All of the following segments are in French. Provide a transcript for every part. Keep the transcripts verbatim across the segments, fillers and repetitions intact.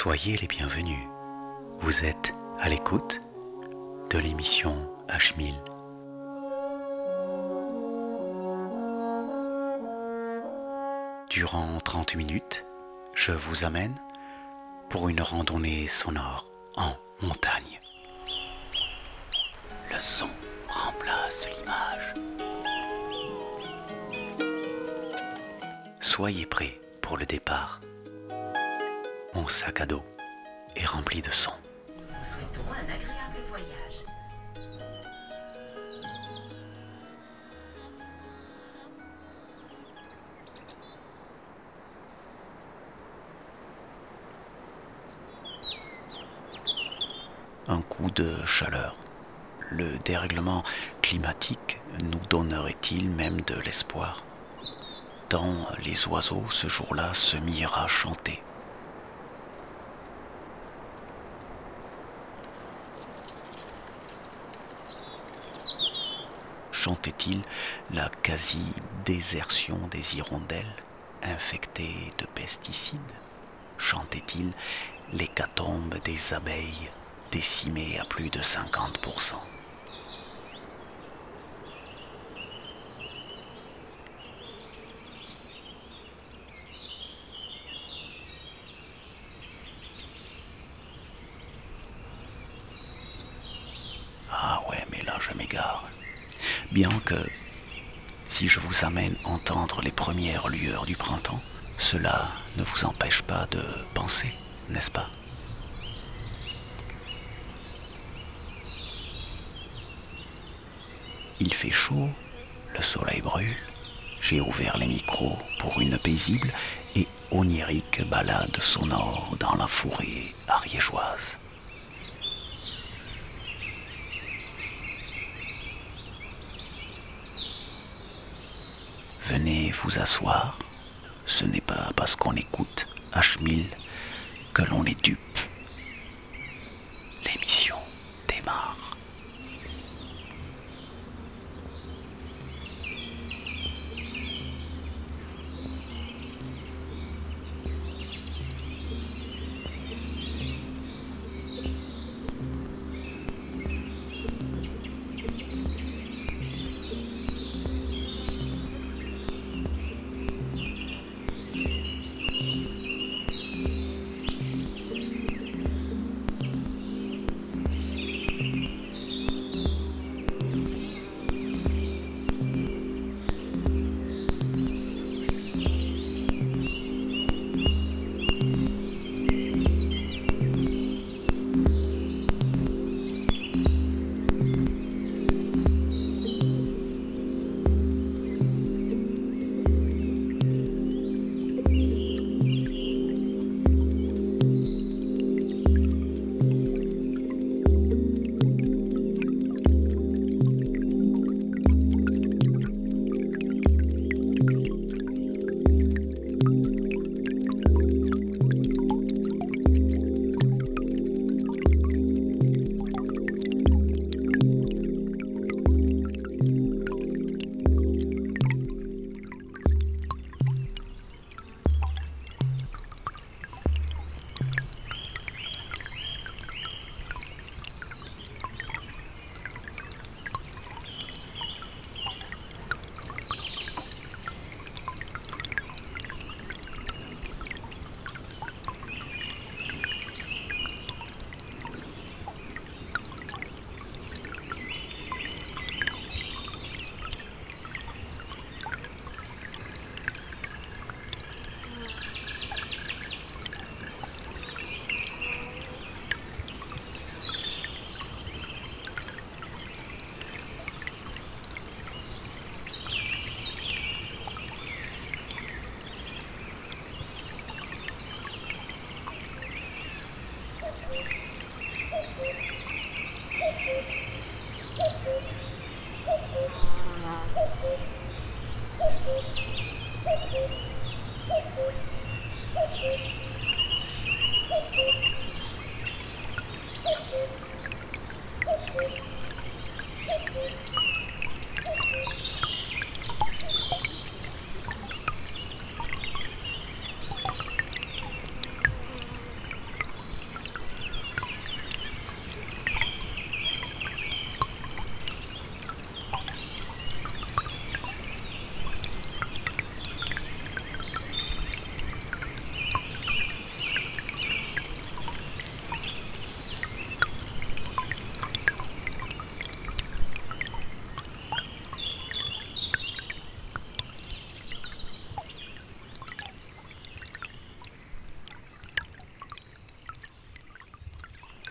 Soyez les bienvenus. Vous êtes à l'écoute de l'émission H mille. Durant trente minutes, je vous amène pour une randonnée sonore en montagne. Le son remplace l'image. Soyez prêts pour le départ. Mon sac à dos est rempli de sons. Souhaitons un agréable voyage. Un coup de chaleur. Le dérèglement climatique nous donnerait-il même de l'espoir? Tant les oiseaux ce jour-là se mirent à chanter. Chantait-il la quasi-désertion des hirondelles infectées de pesticides? Chantait-il l'hécatombe des abeilles décimées à plus de cinquante pour cent? Ah ouais, mais là je m'égare. Bien que, si je vous amène entendre les premières lueurs du printemps, cela ne vous empêche pas de penser, n'est-ce pas? Il fait chaud, le soleil brûle, j'ai ouvert les micros pour une paisible et onirique balade sonore dans la forêt ariégeoise. Venez vous asseoir, ce n'est pas parce qu'on écoute H mille que l'on est dupe. L'émission démarre.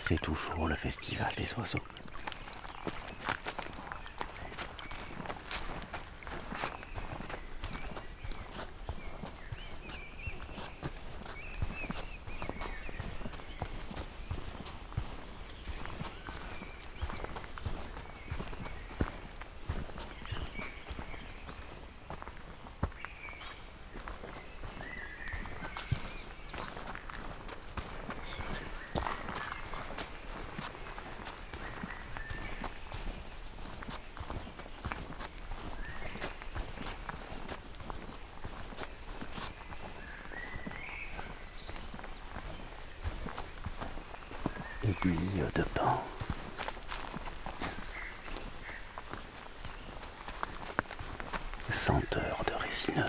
c'est toujours le festival des oiseaux. Aiguille de pain. Senteur de résineux.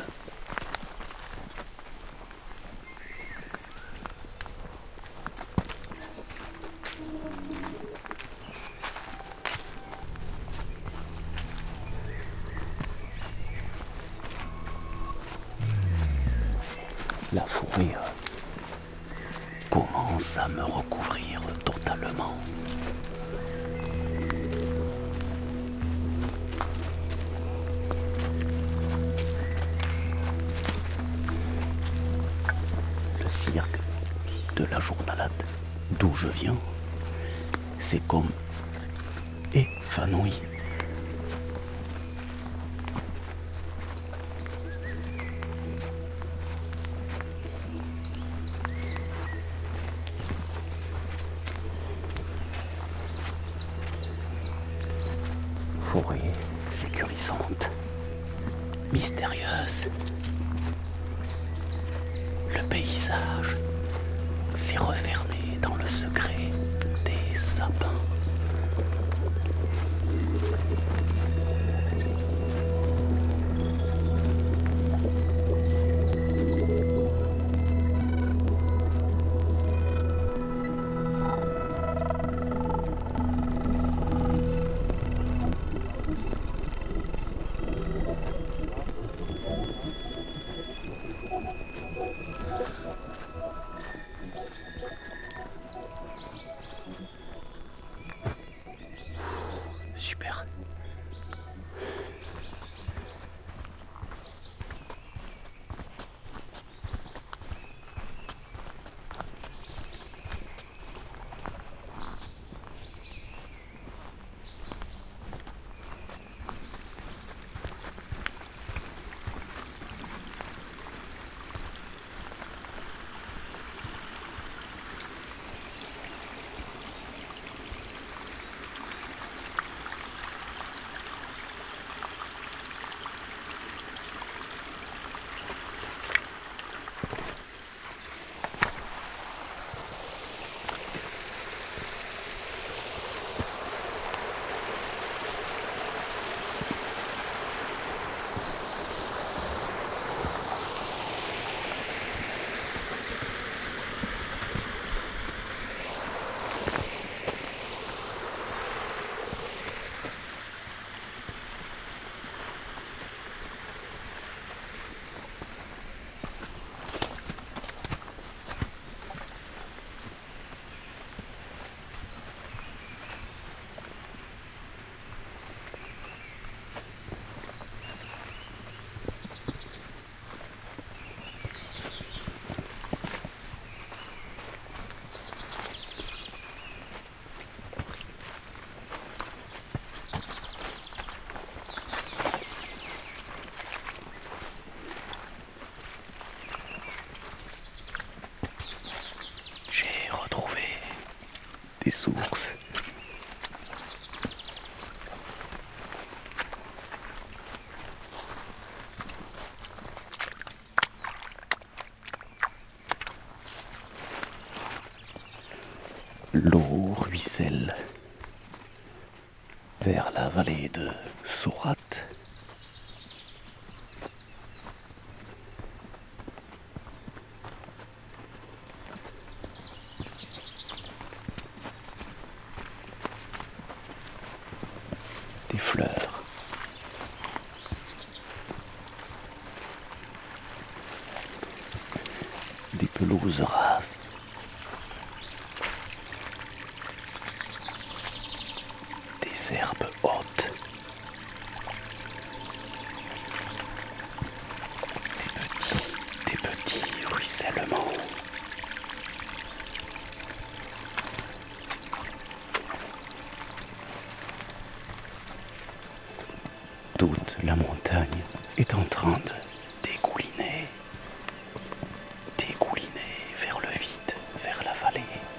La fourrure commence à me recouvrir totalement. Le cirque de la journalade d'où je viens, c'est comme évanoui. Forêt sécurisante, mystérieuse. Le paysage s'est refermé dans le secret des sapins. Super. Des sources. L'eau ruisselle vers la vallée de Sourate. Des fleurs. Des pelouses rases. des herbes hautes, des petits, des petits ruissellements. Toute la montagne est en train de dégouliner, dégouliner vers le vide, vers la vallée.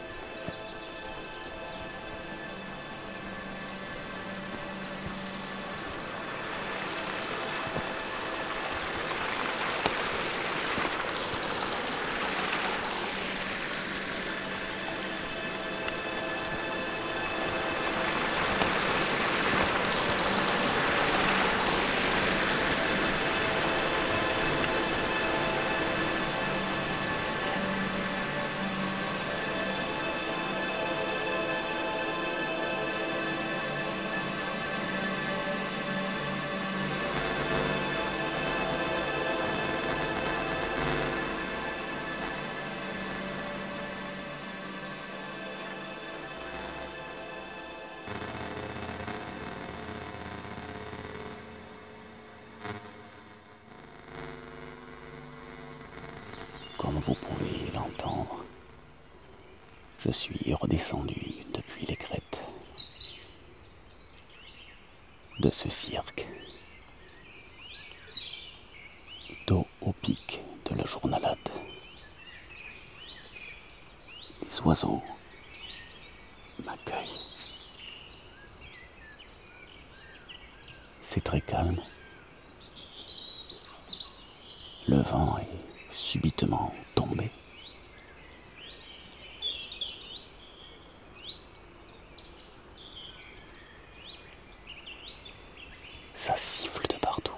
Comme vous pouvez l'entendre, je suis redescendu depuis les crêtes de ce cirque, dos au pic de la journalade. Les oiseaux m'accueillent. C'est très calme. Le vent est subitement tombé. Ça siffle de partout.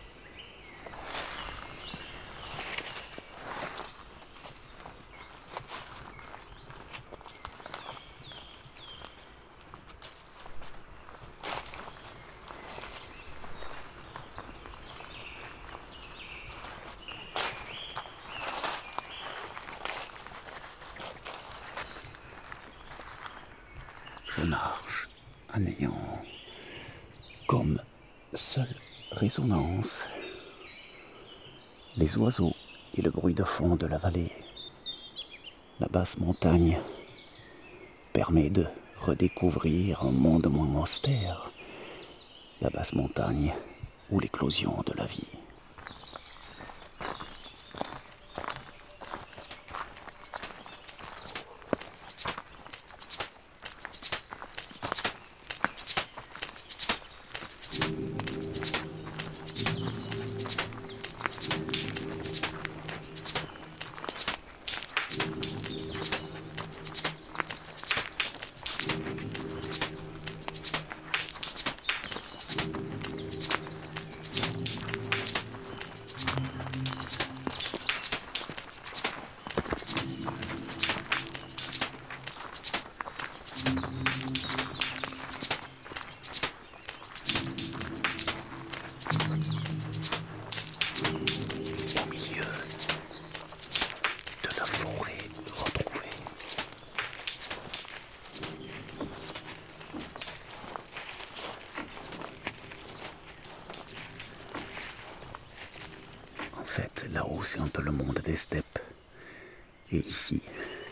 Je marche en ayant comme seule résonance les oiseaux et le bruit de fond de la vallée. La basse montagne permet de redécouvrir un monde moins austère. La basse montagne ou l'éclosion de la vie. Au milieu de la forêt retrouvée. En fait, là-haut, c'est un peu le monde des steppes. Et ici,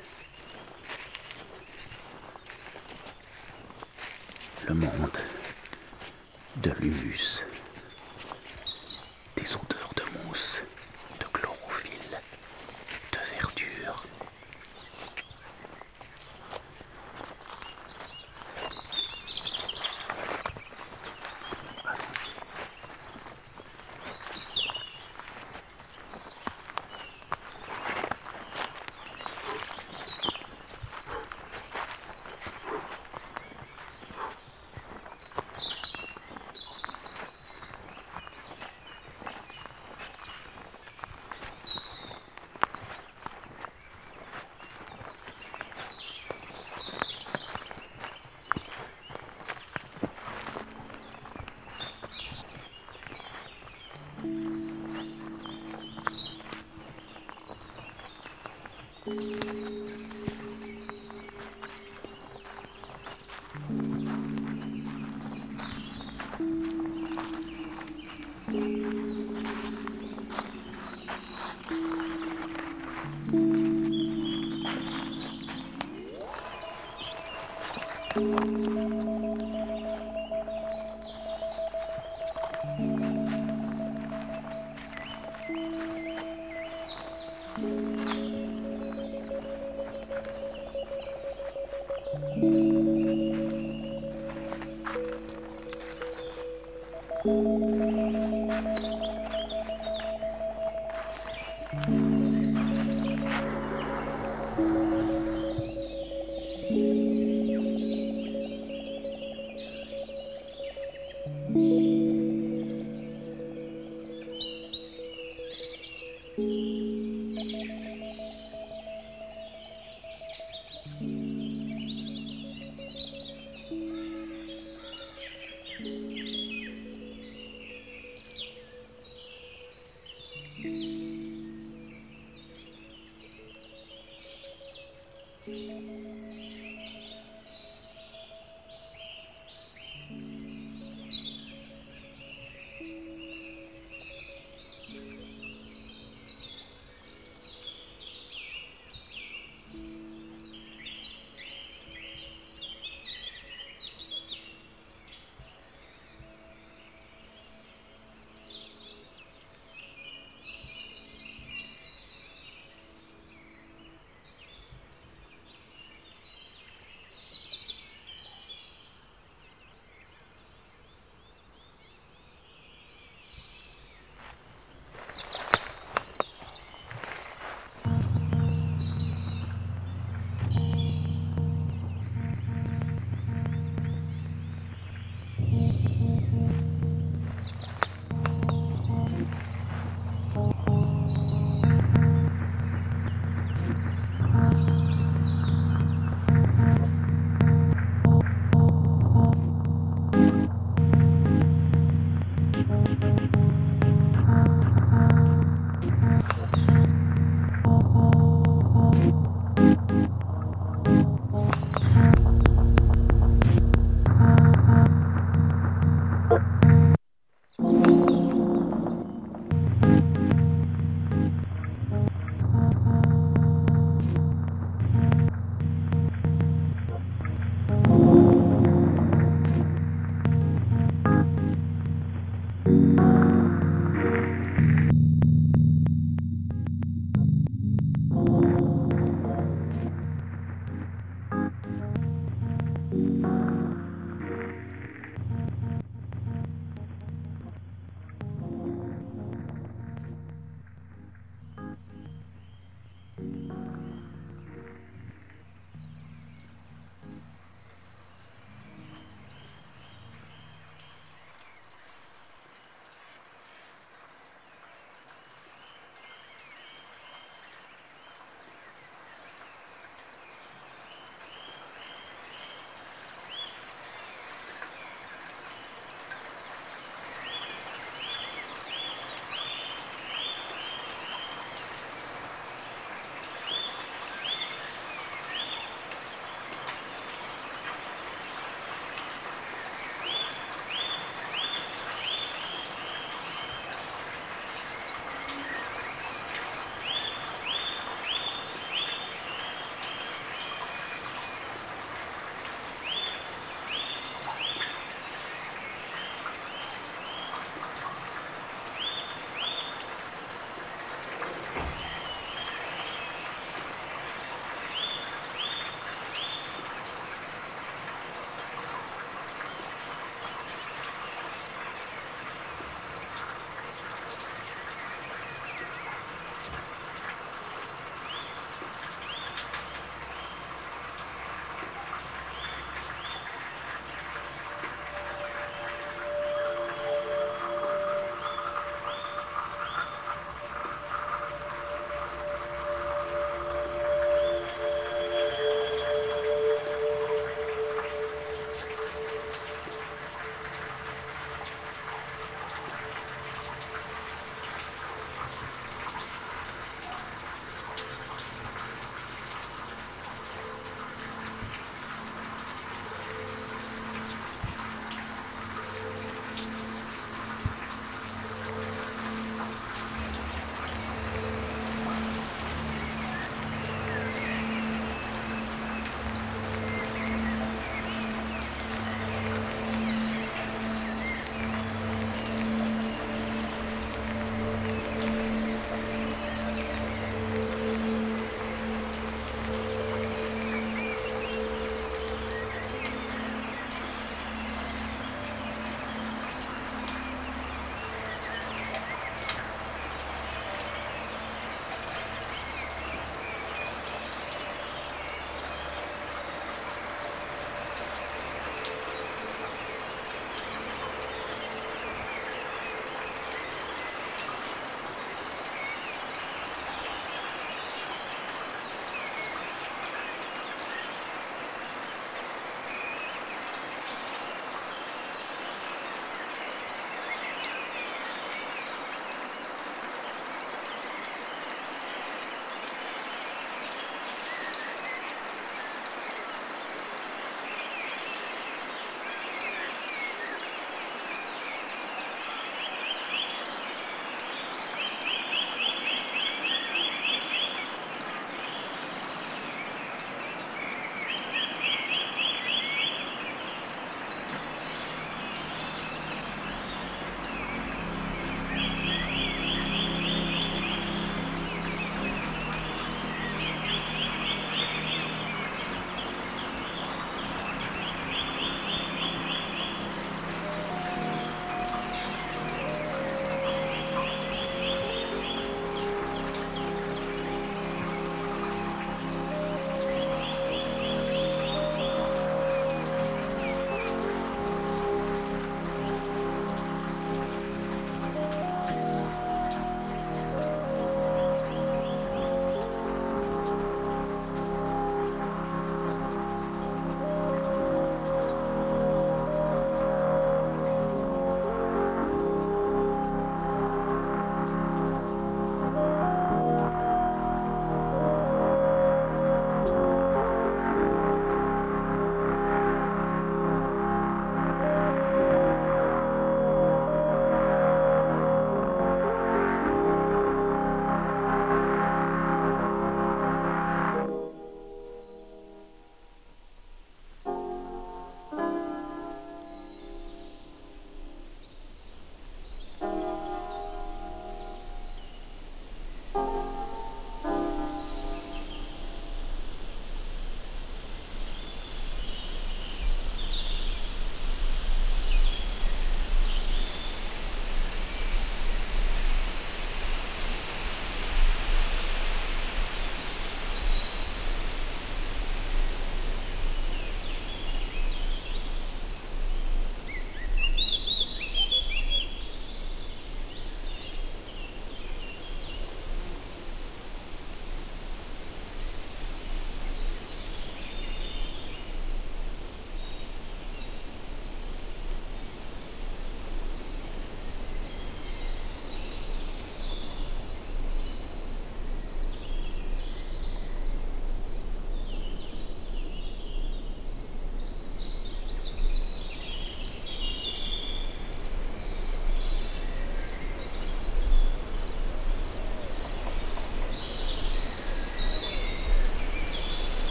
le monde de l'humus, des odeurs de mousse, de chlorophylle, de verdure. Allons-y.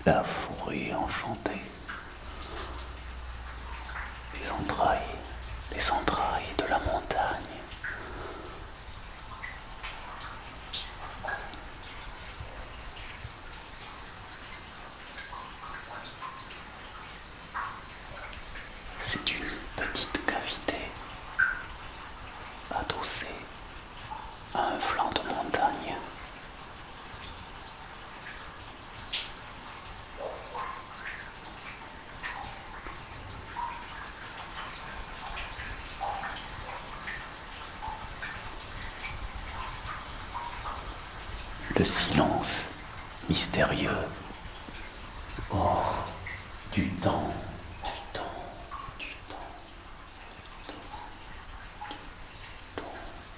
la forêt enchantée, les entrailles, les entrailles de la montagne. C'est une petite cavité adossée à un flanc de montagne. Le silence mystérieux hors du temps, du temps, du temps, du temps.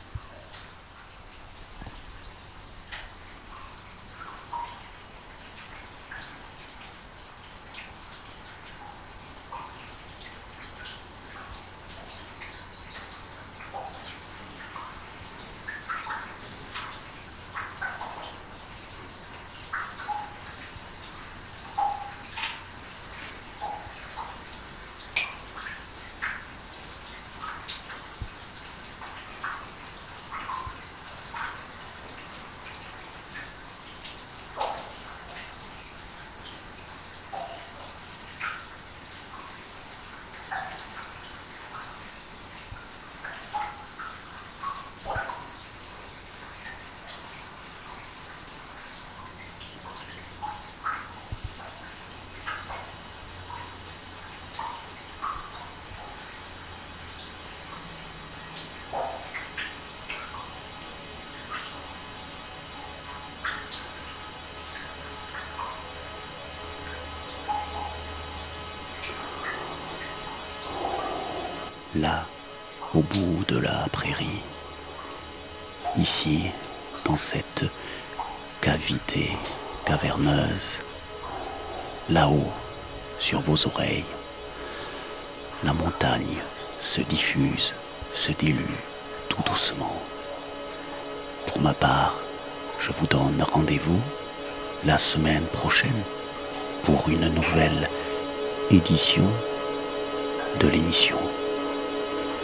Là, au bout de la prairie, ici, dans cette cavité caverneuse, là-haut, sur vos oreilles, la montagne se diffuse, se dilue tout doucement. Pour ma part, je vous donne rendez-vous la semaine prochaine pour une nouvelle édition de l'émission.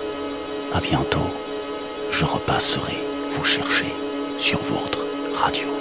À bientôt, je repasserai vous chercher sur votre radio.